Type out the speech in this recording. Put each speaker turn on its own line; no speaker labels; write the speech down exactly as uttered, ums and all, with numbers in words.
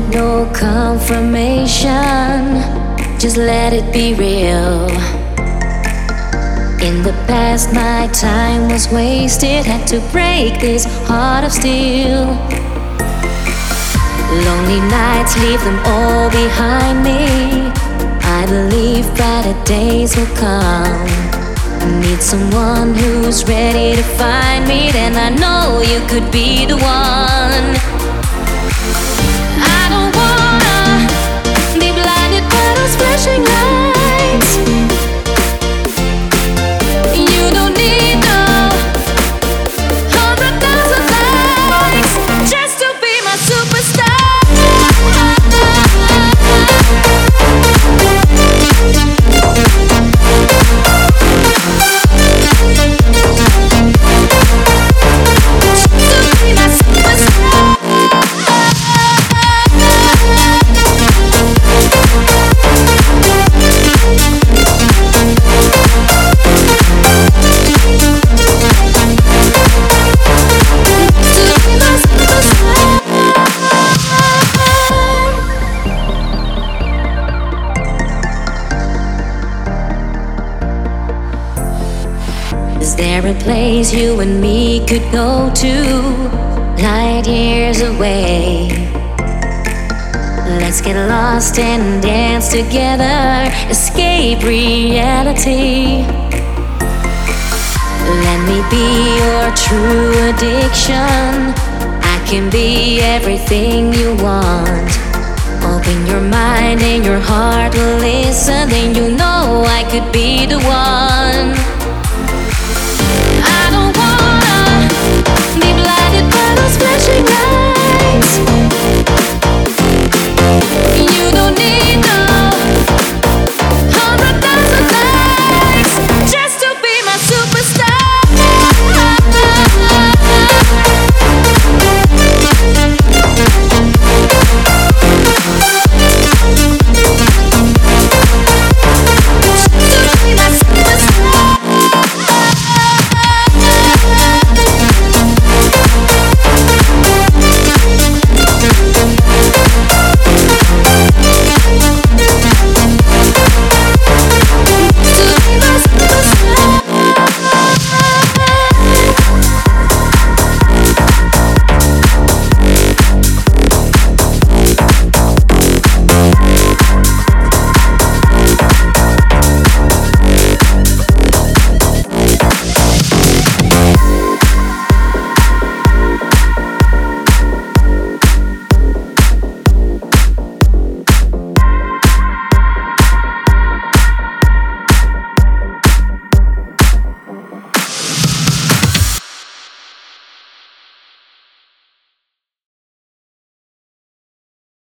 no confirmation, just let it be real. In the past my time was wasted, had to break this heart of steel. Lonely nights, leave them all behind me. I believe brighter days will come. Need someone who's ready to find me, then I know you could be the one. I don't wanna be blinded by those flashing lights. You don't need no hundred thousand likes just to be my superstar. Is there a place you and me could go to, light years away? Let's get lost and dance together, escape reality. Let me be your true addiction. I can be everything you want. Open your mind and your heart will listen, then you know I could be the one. I don't wanna be blinded by those flashing lights.